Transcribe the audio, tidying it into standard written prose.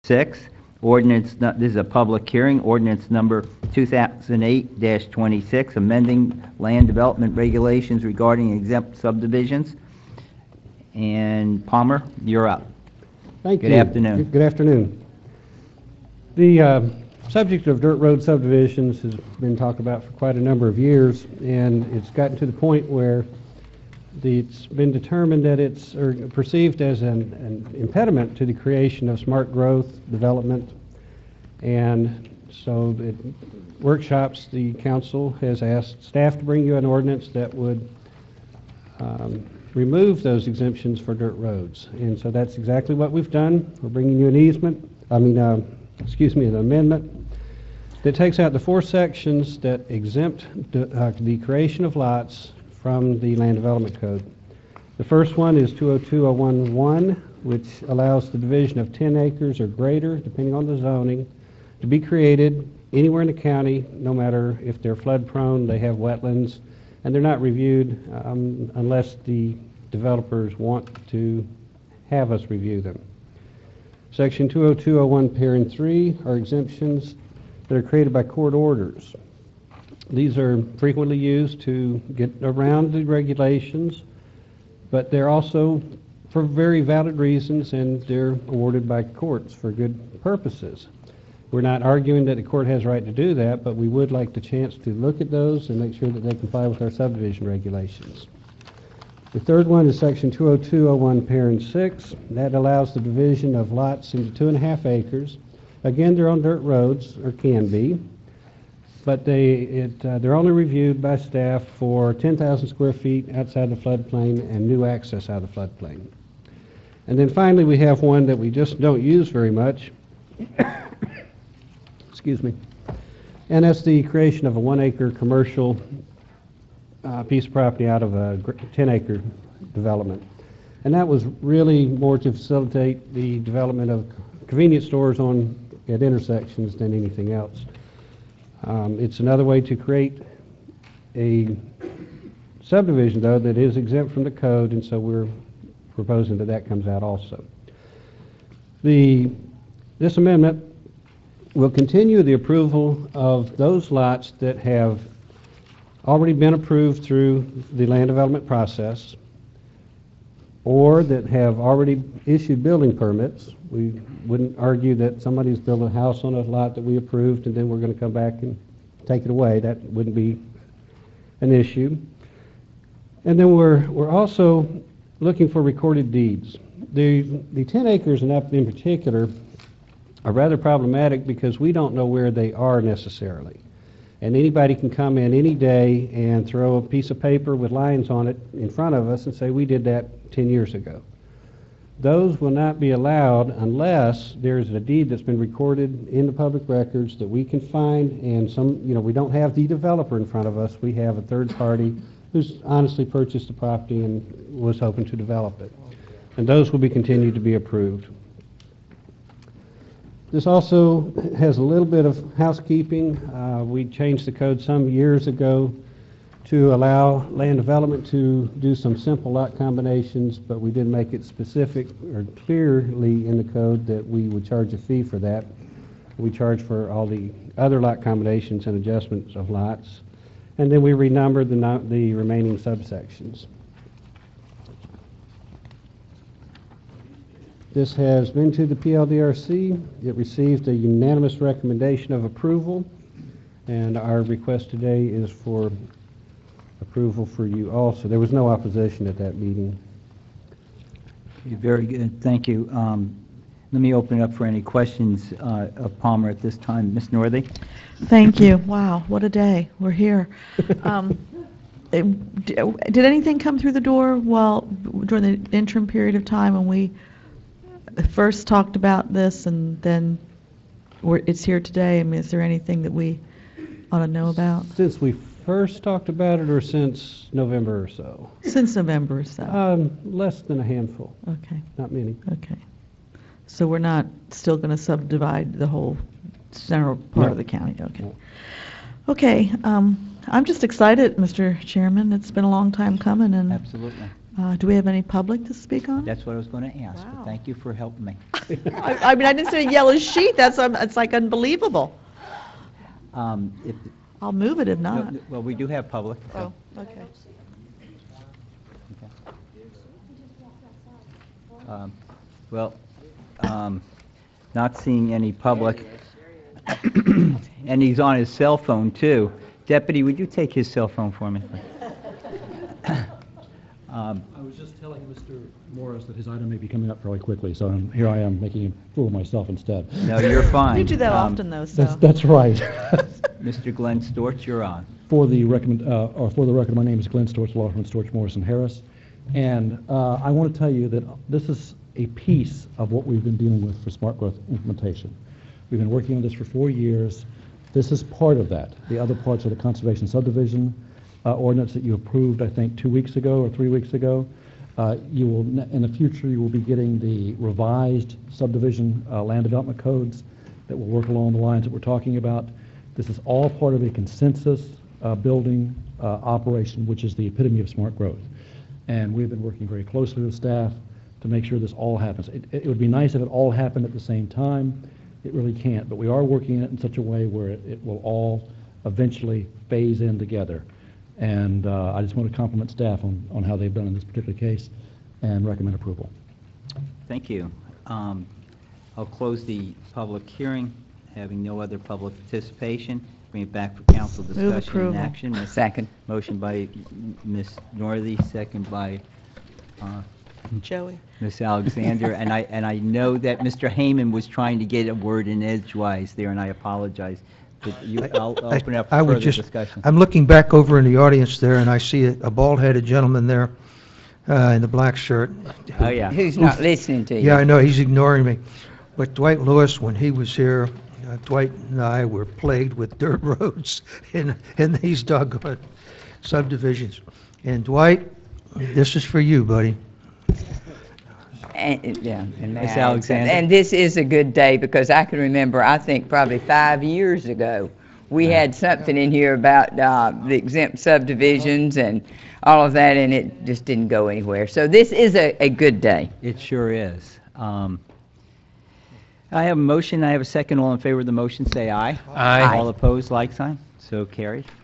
Ordinance, this is a public hearing, ordinance number 2008-26, amending land development regulations regarding exempt subdivisions. And Palmer, you're up. Thank you. Good afternoon. Good afternoon. The subject of dirt road subdivisions has been talked about for quite a number of years, and it's gotten to the point where it's been determined that it's perceived as an impediment to the creation of smart growth development. And so at workshops, the council has asked staff to bring you an ordinance that would remove those exemptions for dirt roads. And so that's exactly what we've done. We're bringing you an an amendment that takes out the 4 sections that exempt the creation of lots from the Land Development Code. The first one is 202.011, which allows the division of 10 acres or greater, depending on the zoning, to be created anywhere in the county, no matter if they're flood prone, they have wetlands, and they're not reviewed unless the developers want to have us review them. Section 202.01 parent 3 are exemptions that are created by court orders. These are frequently used to get around the regulations, but they're also for very valid reasons, and they're awarded by courts for good purposes. We're not arguing that the court has a right to do that, but we would like the chance to look at those and make sure that they comply with our subdivision regulations. The third one is section 202.01 parent 6. That allows the division of lots into 2.5 acres. Again, they're on dirt roads, or can be, but they're only reviewed by staff for 10,000 square feet outside the floodplain and new access out of the floodplain. And then finally, we have one that we just don't use very much. Excuse me. And that's the creation of a 1-acre commercial piece of property out of a 10-acre development. And that was really more to facilitate the development of convenience stores at intersections than anything else. It's another way to create a subdivision, though, that is exempt from the code, and so we're proposing that comes out also. This amendment will continue the approval of those lots that have already been approved through the land development process or that have already issued building permits. We wouldn't argue that somebody's built a house on a lot that we approved and then we're going to come back and take it away. That wouldn't be an issue. And then we're also looking for recorded deeds. The 10 acres and up in particular are rather problematic because we don't know where they are necessarily. And anybody can come in any day and throw a piece of paper with lines on it in front of us and say, we did that 10 years ago. Those will not be allowed unless there's a deed that's been recorded in the public records that we can find, and we don't have the developer in front of us. We have a third party who's honestly purchased the property and was hoping to develop it. And those will be continued to be approved. This also has a little bit of housekeeping. We changed the code some years ago to allow land development to do some simple lot combinations, but we didn't make it specific or clearly in the code that we would charge a fee for that. We charge for all the other lot combinations and adjustments of lots, and then we renumbered the remaining subsections. This has been to the PLDRC. It received a unanimous recommendation of approval, and our request today is for approval for you also. There was no opposition at that meeting. Very good. Thank you. Let me open it up for any questions of Palmer at this time. Ms. Northey? Thank you. Wow, what a day. We're here. Did anything come through the door during the interim period of time when we first talked about this and then it's here today? I mean, is there anything that we ought to know about? Since we first talked about it, or since November or so? Since November or so. Less than a handful. Okay. Not many. Okay. So we're not still going to subdivide the whole central part of the county? Okay. No. Okay. I'm just excited, Mr. Chairman. It's been a long time coming, and Absolutely. Do we have any public to speak on? That's what I was going to ask, but Wow. thank you for helping me. I mean, I didn't see a yellow sheet, it's like unbelievable. If, I'll move it if no, not. well, we do have public. so- Oh, okay. Well, not seeing any public, and he's on his cell phone, too. Deputy, would you take his cell phone for me, please? I was just telling Mr. Morris that his item may be coming up fairly quickly, so here I am making a fool of myself instead. No, you're fine. You do that Um, often, though, so. That's right. Mr. Glenn Storch, you're on. For the record, my name is Glenn Storch, law firm Storch, Morris & Harris, and I want to tell you that this is a piece of what we've been dealing with for smart growth implementation. We've been working on this for 4 years. This is part of that. The other parts are the conservation subdivision ordinance that you approved, I think, 2 weeks ago or 3 weeks ago. You will, in the future, you will be getting the revised subdivision land development codes that will work along the lines that we're talking about. This is all part of a consensus building operation, which is the epitome of smart growth. And we've been working very closely with staff to make sure this all happens. It would be nice if it all happened at the same time. It really can't, but we are working it in such a way where it will all eventually phase in together. And I just want to compliment staff on how they've done in this particular case and recommend approval. Thank you. I'll close the public hearing, having no other public participation. Bring it back for council discussion and approval. action. Second. Motion by Ms. Northey, second by Joey. Ms. Alexander. And I know that Mr. Heyman was trying to get a word in edgewise there, and I apologize. But I'll open it up I for would further just, discussion. I'm looking back over in the audience there, and I see a bald-headed gentleman there in the black shirt. Oh, yeah. Who's not listening to you? Yeah, I know, he's ignoring me. But Dwight Lewis, when he was here, Dwight and I were plagued with dirt roads in these doggone subdivisions. And Dwight, this is for you, buddy. And Ms. Alexander. And this is a good day because I can remember, I think probably 5 years ago, we had something in here about the exempt subdivisions and all of that, and it just didn't go anywhere. So this is a good day. It sure is. I have a motion, I have a second. All in favor of the motion, say aye. Aye. All opposed, like sign. So carried.